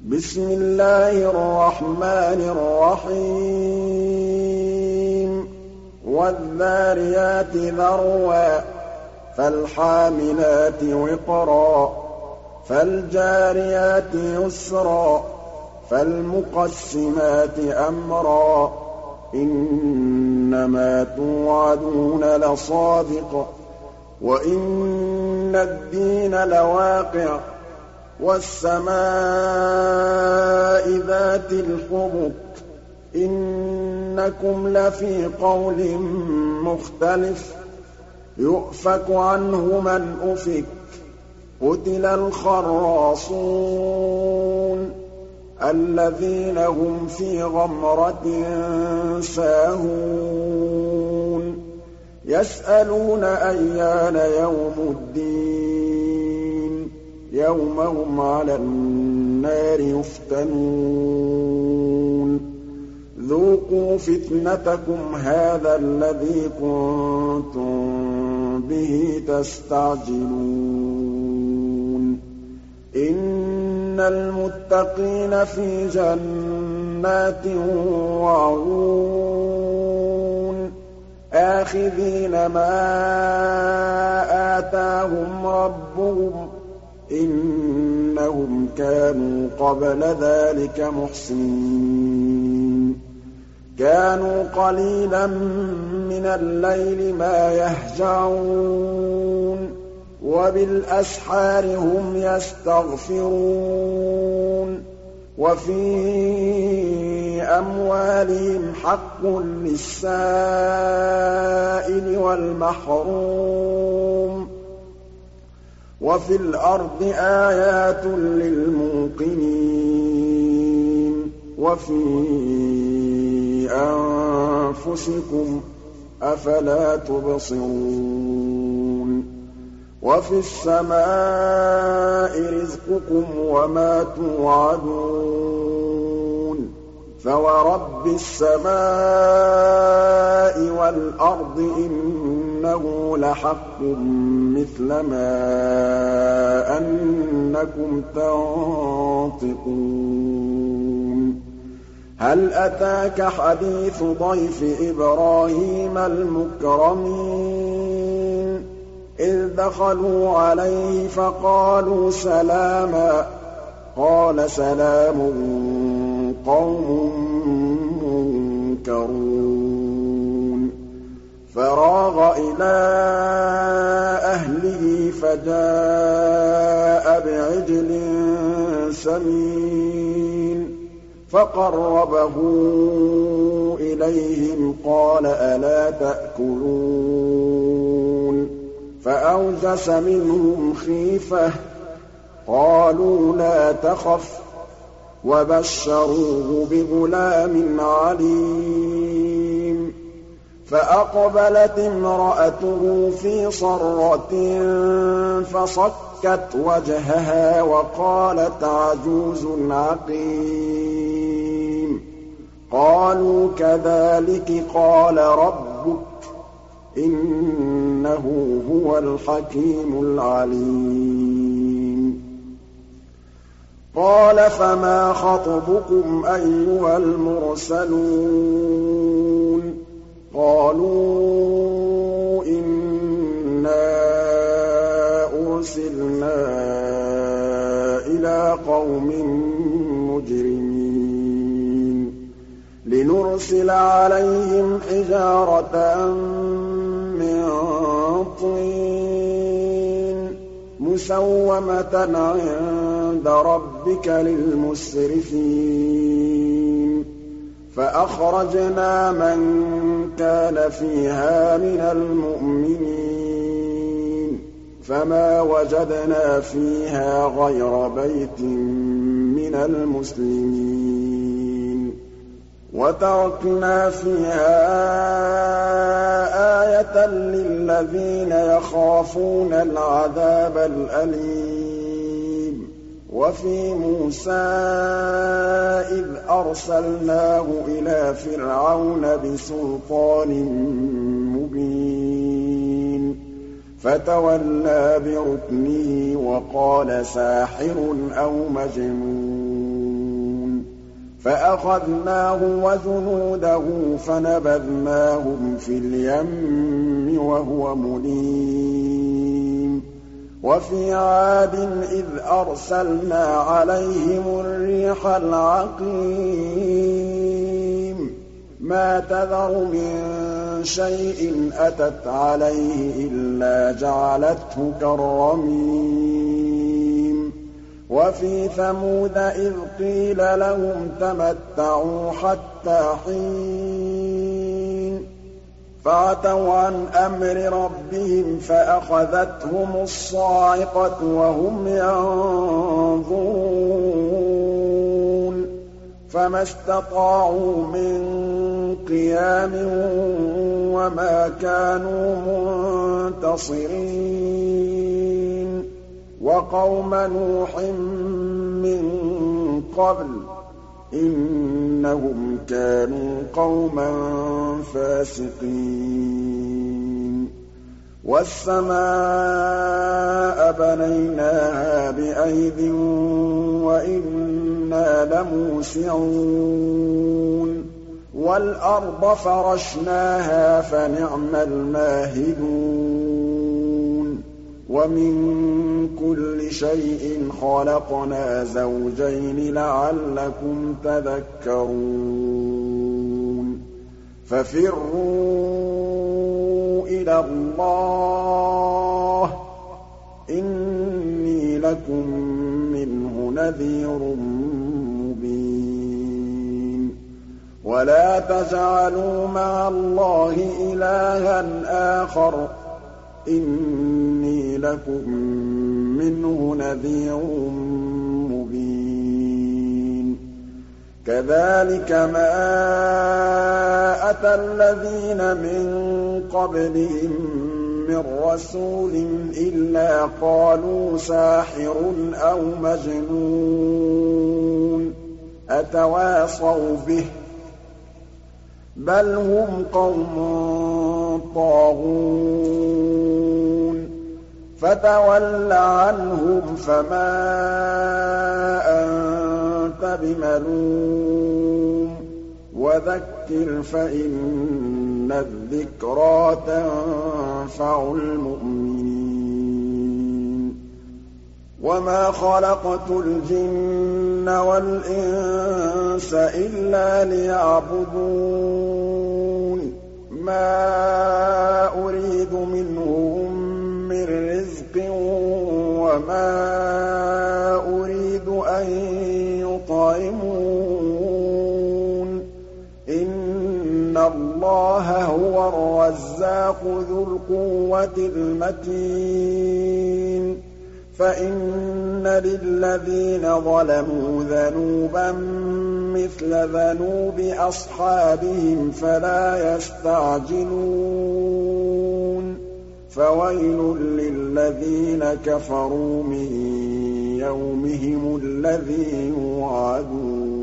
بسم الله الرحمن الرحيم والذاريات ذروا فالحاملات وقرا فالجاريات يسرا فالمقسمات أمرا إنما توعدون لصادق وإن الدين لواقع والسماء ذات الحبك إنكم لفي قول مختلف يؤفك عنه من أفك قتل الخراصون الذين هم في غمرة ساهون يسألون أيان يوم الدين يوم هم على النار يفتنون ذوقوا فتنتكم هذا الذي كنتم به تستعجلون إن المتقين في جنات وعيون آخذين ما آتاهم ربهم إنهم كانوا قبل ذلك محسنين كانوا قليلا من الليل ما يهجعون وبالأسحار هم يستغفرون وفي أموالهم حق للسائل والمحروم وفي الأرض آيات للموقنين وفي أنفسكم أفلا تبصرون وفي السماء رزقكم وما توعدون فورب السماء والأرض إنه لحق مثل ما أنكم تنطقون هل أتاك حديث ضيف إبراهيم المكرمين إذ دخلوا عليه فقالوا سلاما قال سلام قوم منكرون فراغ إلى أهله فجاء بعجل سمين فقربه إليهم قال ألا تأكلون فأوجس منهم خيفة قالوا لا تخف وبشروه بغلام عليم فأقبلت امرأته في صرة فصكت وجهها وقالت عجوز عقيم قالوا كذلك قال ربك إنه هو الحكيم العليم قال فما خطبكم أيها المرسلون قالوا إنا أرسلنا إلى قوم مجرمين لنرسل عليهم حجارة من طين مسومة عند ربك للمسرفين فأخرجنا من كان فيها من المؤمنين فما وجدنا فيها غير بيت من المسلمين وتركنا فيها آية للذين يخافون العذاب الأليم وفي موسى إذ أرسلناه إلى فرعون بسلطان مبين فتولى بركنه وقال ساحر أو مجنون فَأَخَذْنَاهُ وَجُنُودَهُ فَنَبَذْنَاهُمْ فِي الْيَمِّ وَهُوَ مُلِيمٌ وَفِي عَادٍ إِذْ أَرْسَلْنَا عَلَيْهِمُ الرِّيحَ الْعَقِيمَ مَا تَذَرُ مِن شَيْءٍ أَتَتْ عَلَيْهِ إِلَّا جَعَلَتْهُ كَالرَّمِيمِ وَفِي ثَمُودَ إِذْ قِيلَ لَهُمْ تَمَتَّعُوا حَتَّىٰ حِينٍ فَعَتَوْا عَنْ أَمْرِ رَبِّهِمْ فَأَخَذَتْهُمُ الصَّاعِقَةُ وَهُمْ يَنظُرُونَ فَمَا اسْتَطَاعُوا مِن قِيَامٍ وَمَا كَانُوا مُنتَصِرِينَ وَقَوْمَ نُوحٍ مِّن قَبْلُ ۖ إِنَّهُمْ كَانُوا قَوْمًا فَاسِقِينَ وَالسَّمَاءَ بَنَيْنَاهَا بِأَيْدٍ وَإِنَّا لَمُوسِعُونَ وَالْأَرْضَ فَرَشْنَاهَا فَنِعْمَ الْمَاهِدُونَ وَمِن كُلِّ شَيْءٍ خَلَقْنَا زَوْجَيْنِ لَعَلَّكُمْ تَذَكَّرُونَ فَفِرُّوا إِلَى اللَّهِ إِنِّي لَكُم مِّنْهُ نَذِيرٌ مُّبِينٌ وَلَا تَجْعَلُوا مَعَ اللَّهِ إِلَٰهًا آخَرَ إِنِّي لَكُم مِّنْهُ نَذِيرٌ مُّبِينٌ كَذَٰلِكَ مَا أَتَى الَّذِينَ مِن قَبْلِهِم مِّن رَّسُولٍ إِلَّا قَالُوا سَاحِرٌ أَوْ مَجْنُونٌ أَتَوَاصَوْا بِهِ ۚ بَلْ هُمْ قَوْمٌ طَاغُونَ فَتَوَلَّ عَنْهُمْ فَمَا أَنتَ بِمَلُومٍ وَذَكِّرْ فَإِنَّ الذِّكْرَىٰ تَنفَعُ الْمُؤْمِنِينَ وَمَا خَلَقْتُ الْجِنَّ وَالْإِنسَ إِلَّا لِيَعْبُدُونِ مَا أُرِيدُ مِنْهُم مِّن رِّزْقٍ وَمَا أُرِيدُ أَن يُطْعِمُونِ إِنَّ اللَّهَ هُوَ الرَّزَّاقُ ذُو الْقُوَّةِ الْمَتِينُ فَإِنَّ لِلَّذِينَ ظَلَمُوا ذَنُوبًا مِّثْلَ ذَنُوبِ أَصْحَابِهِمْ فَلَا يَسْتَعْجِلُونِ فَوَيْلٌ لِّلَّذِينَ كَفَرُوا مِن يَوْمِهِمُ الَّذِي يُوعَدُونَ